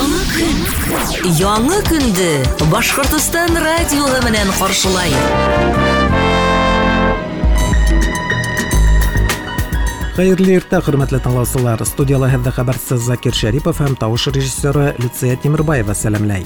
Яңа көнде Башкортстан радиоһы менән каршылай. Хәерле иртә, хөрмәтле тыңлаучылар. Студияда хәзер хәбәрсез Закир Шәрипов һәм тавыш режиссеры Люция Тимербаева сәламләй.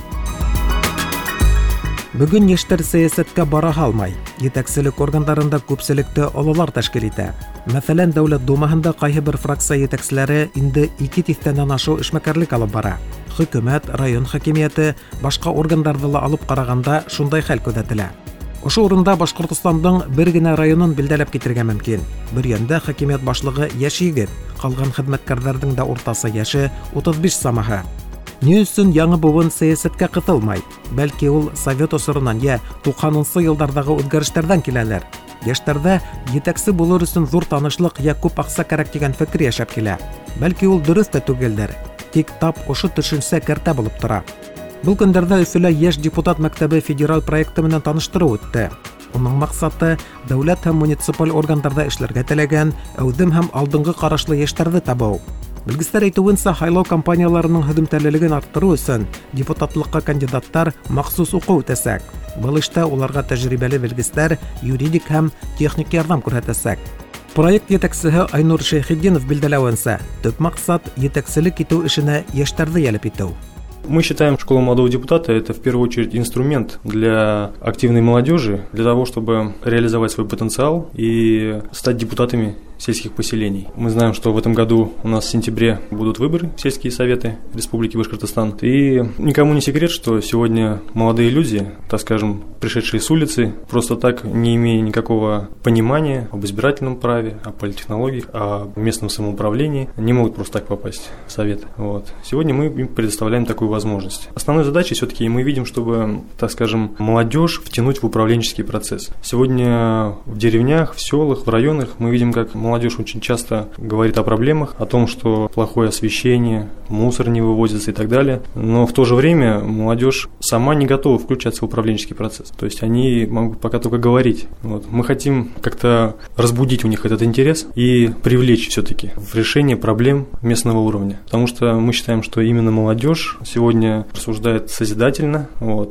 Бүген яшьтәр сәясәткә бара алмай. Җитәкчелек органнарында күпселекте олылар тәшкил итә. Мәсәлән, Дәүләт Думаһында кайһы бер фракция җитәкчеләре инде 2 тиҫтәннән ашу эшмәкәрлек алып бара. Хөкүмәт, район хакимияте, башка органнарда ла алып караганда шундай хәл күзәтелә. Ошо урында Башкортостандың бер генә районын билдәләп китергә мөмкин. Бер янда хакимият башлыгы яшь егет, калган хезмәткәрләрнең дә уртасы яше 35 самаһы. Ни өчен яңа буын сәясәткә кытылмай? Бәлки ул Совет осырынан я 90-нчы еллардагы үзгәрешләрдән киләләр. Яшьтәрдә җитәкче булыр өчен зур танышлык я күп акса кирәк дигән фикер яшәп килә. Бәлки ул дөрес тә түгелдер. Тик тап ошо төшенсә кертә булып тора. Бу көндәрдә Өфөлә яшь депутат мәктәбе федераль проекты менән таныштыру үтте. Уның максаты дәүләт һәм муниципаль органнарда эшләргә теләгән, әүдем һәм алдынгы карашлы яшьтәрне табу. Белгечләр әйтүенчә, хайлау кампанияларының һөҗүмтәллеген арттыру өчен депутатлыкка кандидаттар махсус уку үтәсәк. Бу эштә уларга тәҗрибәле белгечләр, юридик һәм техник ярдәм күрсәтәсәк. Проект җитәкчесе Айнур Шәйхетдинов билдәләвенчә, төп максат җитәкчелек итү эшенә яшьтәрне ялеп итү. Мы считаем, школа молодого депутата – это в первую очередь инструмент для активной молодежи, для того, чтобы реализовать свой потенциал и стать депутатами сельских поселений. Мы знаем, что в этом году у нас в сентябре будут выборы в сельские советы Республики Башкортостан. И никому не секрет, что сегодня молодые люди, так скажем, пришедшие с улицы, просто так, не имея никакого понимания об избирательном праве, о политтехнологиях, о местном самоуправлении, не могут просто так попасть в совет. Сегодня мы им предоставляем такую возможность. Основной задачей все-таки мы видим, чтобы, так скажем, молодежь втянуть в управленческий процесс. Сегодня в деревнях, в селах, в районах мы видим, как молодежь очень часто говорит о проблемах, о том, что плохое освещение, мусор не вывозится и так далее. Но в то же время молодежь сама не готова включаться в управленческий процесс. То есть они могут пока только говорить. Мы хотим как-то разбудить у них этот интерес и привлечь все-таки в решение проблем местного уровня. Потому что мы считаем, что именно молодежь сегодня рассуждает созидательно,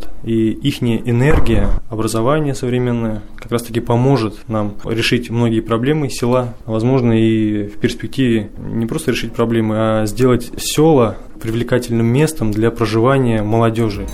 и их энергия, образование современное как раз-таки поможет нам решить многие проблемы села, возможно, и в перспективе не просто решить проблемы, а сделать села привлекательным местом для проживания молодежи.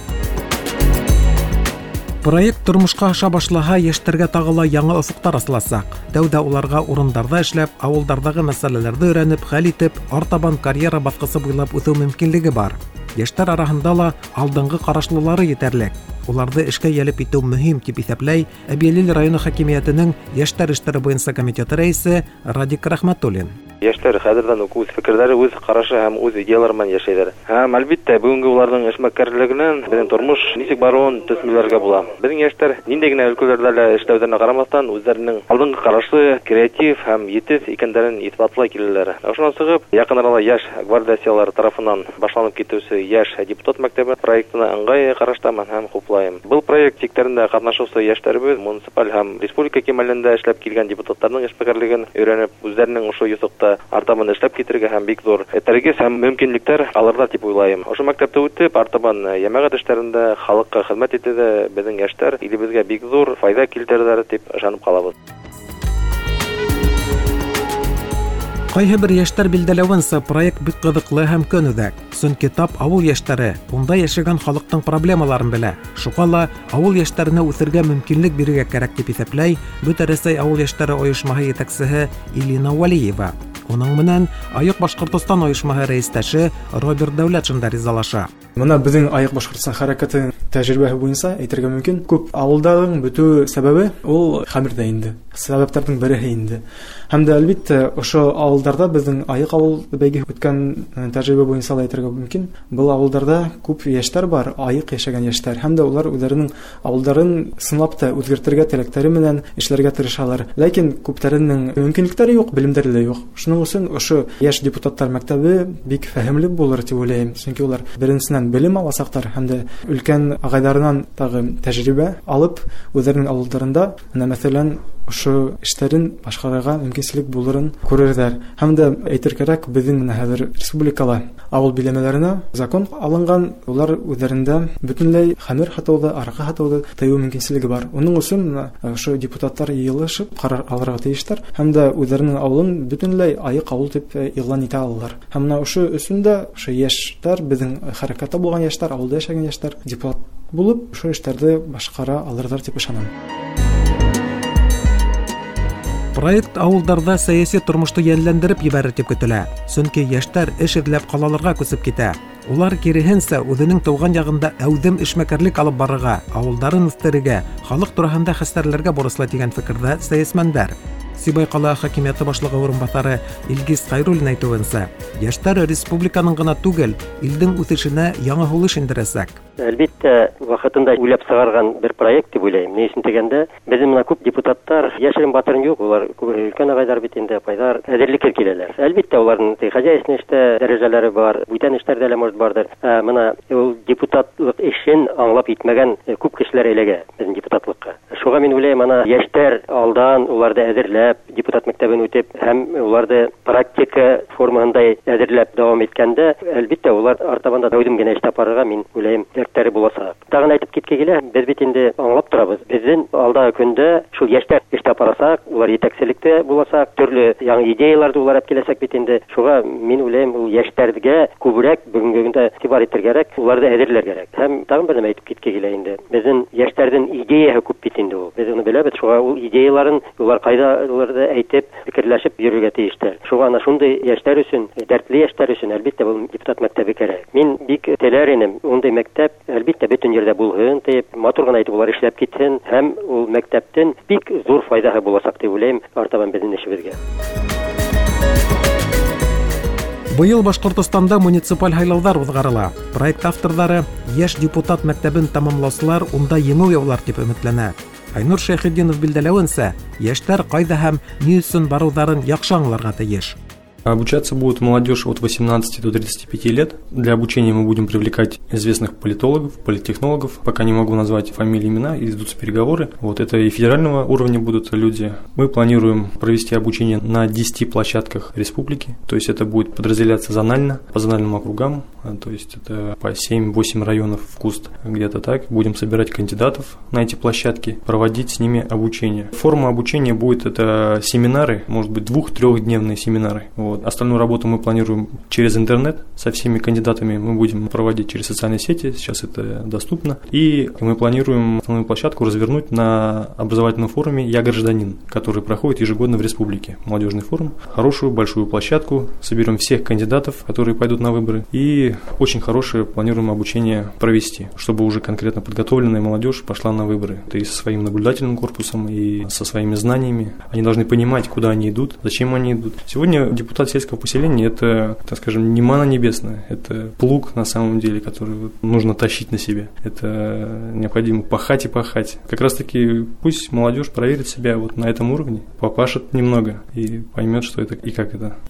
Проект тормышка аша башлаһа, яшьтәргә тагыла яңа офыктар асыласак. Тәүдә уларга урындарда эшләп, авылдардагы мәсьәләләрне өйрәнеп, хәл итеп, артабан карьера баскысы буйлап үтү мөмкинлеге бар. Яшьтәр араһында ла алдынгы карашлылары җитәрлек. Уларны эшкә ялеп итү мөһим дип исәпләй Әбиәлил районы хакимиятенең яшьтәр эшләре буенча комитеты рәисе Радик Рахматуллин. Яшьтәр хәзердән ук үз фикерләре, үз карашы һәм үз идеялары белән яшәйләр. Һәм әлбәттә, бүгенге уларның эшмәкәрлегеннән безнең тормыш ничек баруын төсмиләргә була. Безнең яшьтәр нинди генә өлкәләрдә эшләүдән карамастан үзләренең алдынгы карашлы, креатив һәм җитез икәнләрен исбатлый киләләр. Шуннан сыгып, якын арада яшь гвардиячылар тарафыннан башланып китүче яшь депутат мәктәбе проектына ыңгай караштамын һәм хуплайм. Был проект тиктерендә катнашучы яшьтәрбез муниципаль һәм республика кимәлендә эшләп килгән депутатларның эшмәкәрлеген өйрәнеп, үзләренең ошо юсыкта артабан эшләп китергә һәм бик зур этәргез һәм мөмкинлекләр алырда дип уйлайм. Ошо мәктәптә үтеп, артабан җәмәгать эшләрендә халыкка хезмәт итүдә безнең яшьтәр илебезгә бик зур файда китерәләр дип ышанып калабыз. Кайһы бер яшьтәр билдәләвенчә, проект бик кызыклы һәм көнүзәк. Чөнки тап авыл яшьтәре унда яшәгән халыктың проблемаларын белә. Шуңа ла авыл яшьтәренә үсергә мөмкинлек бирергә кирәк дип исәпләй Бөтәрәсәй авыл яшьтәре оешмаһы җитәкчесе Илина Валиева. Уның менән Аяк Башкортстан оешмаһы рәистәше Роберт Дәүләтшин дә ризалаша. Моны безнең Аяк Башкортстан хәрәкәте тәҗрибәһе буенча әйтергә мөмкин. Күп авылдагы бөтү сәбәбе ул хәмирдә инде. Сәбәпләрнең бере инде. Һәм дә әлбәттә ошо авылдарда безнең Аяк авыл бәйге үткән тәҗрибә буенча әйтергә мөмкин. Бу авылдарда күп яшьтәр бар, Аяк яшәгән яшьтәр. Һәм дә улар үзләренең авылдарын сынлап та үзгәртергә теләкләре белән эшләргә тырышалар. Ләкин күпләренең мөмкинлекләре юк, белемдәре дә юк. Шуның өчен ошо яшь депутатлар мәктәбе бик фәһемле булыр дип уйлыйм. Чөнки улар беренчедән белем аласактар һәм дә өлкән агайларыннан тагы тәҗрибә алып, үзләренең авылларында, мәсәлән, ошо эштерин башкарырга мөмкинчелек булырын күрерләр. Һәм дә әйтер кирәк, безнең менә хәзер республикала авыл биләмәләренә закон алынган, улар үзләрендә бөтенләй хәмер хатауды, аракы хатауды тыю мөмкинчелеге бар. Уның өчен ошо депутаттар йыелышып карар алырга тиештер, һәм дә үзләренең авылын бөтенләй айык авыл дип игълан итә алалар. Һәм менә ошо өчендә ошо яшьтәр, безнең хәрәкәттә булган яшьтәр, авылда яшәгән яшьтәр депутат булып, ошо эшләрне башкара алырлар дип ышанам. Проект авылдарда сәяси тормышты йәнләндереп ебәрер дип көтелә. Чөнки яшьтәр эш эзләп калаларга күсеп китә. Улар киресенчә үзенең туган ягында әүдем эшмәкәрлек алып барырга, авылдарын үстерергә, халык турында хәстәрләргә бурыслы дигән фикердә сәясмәннәр. Сибай кала хакимияте башлыгы урынбасары Илгиз Кайруллин әйтүенчә, яшьтәр республиканың гына түгел, илдең үсешенә яңа һулыш индерәсәк. Әлбәттә, вакытында уйлап сыгарган бер проект дип уйлыйм. Ни өчен дигәндә, безнең менә күп депутаттар яшерен батырын юк, улар өлкән агайлар бит инде пайдар әзерлеккә киләләр. Әлбәттә, уларның хозяйственный эштә дәрәҗәләре бар, бүтән эшләрдә лә может бардыр. Менә ул депутатлык эшен аңлап итмәгән күп кешеләр әйләгә безнең депутатлыкка. Шуга мин уйлыйм, ана яшьтәр алдан уларда әзерләп, депутат мәктәбен үтеп, һәм уларда практика формасында әзерләп дәвам иткәндә, әлбәттә, улар артабанда әүдем генә эш тапарга мин уйлыйм. Буласак. Тагын әйтеп киткәгелә, без бит инде аңлап торабыз. Безнең алда көндә шул яшьтәр эштә парасак, улар җитәкчелектә буласак, төрле яңа идеяларда улар киләсәк бит инде. Шуга мин уйлыйм, ул яшьтәргә күбрәк бүгенге көндә игътибар итәргә кирәк, уларда әзерләргә кирәк. Һәм тагын бер нәмә әйтеп киткәгелә инде. Безнең яшьтәрдән идеяһы күп бит инде ул. Без аны беләбез. Шуга ул идеяларын улар кайдаларда әйтеп, фикерләшеп йөрергә тиештер. Шуга ана шундый яшьтәр өчен, дәртле яшьтәр өчен әлбәттә бу депутат мәктәбе кирәк. Мин бик теләр идем, ундый мәктәп әлбәттә бөтен җирдә булһын, дип, матур гына әйтеп улар эшләп китсен, һәм ул мәктәптән бик зур файдаһы буласак дип уйлыйм артабан безнең эшебезгә. Быел Башкортостанда муниципаль сайлаулар узгарыла. Проект авторлары яшь депутат мәктәбен тамамлаучылар унда еңү яулар дип өметләнә. Айнур Шәйхетдинов билдәләвенчә, яшьтәр кайда һәм ни өчен баруларын яхшы аңларга тиеш. Обучаться будет молодежь от 18 до 35 лет. Для обучения мы будем привлекать известных политологов, политтехнологов. Пока не могу назвать фамилии, имена, идутся переговоры. Это и федерального уровня будут люди. Мы планируем провести обучение на 10 площадках республики. То есть это будет подразделяться зонально, по зональным округам. То есть это по 7-8 районов в Куст. Где-то так. Будем собирать кандидатов на эти площадки, проводить с ними обучение. Форма обучения будет это семинары, может быть 2-3-дневные семинары. Остальную работу мы планируем через интернет. Со всеми кандидатами мы будем проводить через социальные сети. Сейчас это доступно. И мы планируем основную площадку развернуть на образовательном форуме «Я гражданин», который проходит ежегодно в республике. Молодежный форум. Хорошую, большую площадку. Соберем всех кандидатов, которые пойдут на выборы. И очень хорошее планируем обучение провести, чтобы уже конкретно подготовленная молодежь пошла на выборы. Это и со своим наблюдательным корпусом, и со своими знаниями. Они должны понимать, куда они идут, зачем они идут. Сегодня депутат сельского поселения – это, так скажем, не манна небесная, это плуг на самом деле, который нужно тащить на себе. Это необходимо пахать и пахать. Как раз таки пусть молодежь проверит себя на этом уровне, попашет немного и поймет, что это и как это.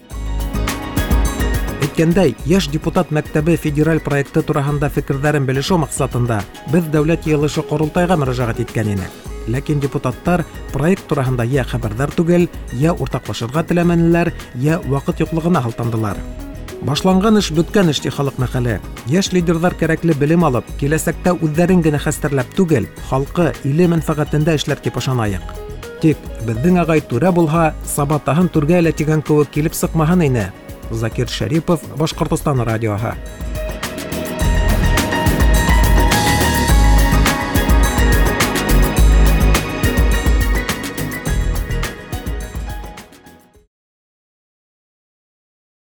Әйткәндәй, яшь депутат мәктәбе федераль проекты турында фикерләрен белешү максатында без дәүләт йыелышы корылтайга мөрәҗәгать иткән идек. Ләкин депутаттар проект турында я хәбәрдар түгел, я уртаклашырга теләмәнеләр, я вакыт юклыгына халтандылар. Башланган эш беткән эш ди халык мәкале. Яшь лидерлар кирәкле белем алып, киләсәктә үзләрен генә хәстәрләп түгел, халкы, иле мәнфәгатендә эшләр дип ышанайык. Тик безнең агай түрә булһа, сабатаһын түргә элә тигән кебек килеп сыкмаһын ине. Закир Шәрипов, Башкортстан радиоһы.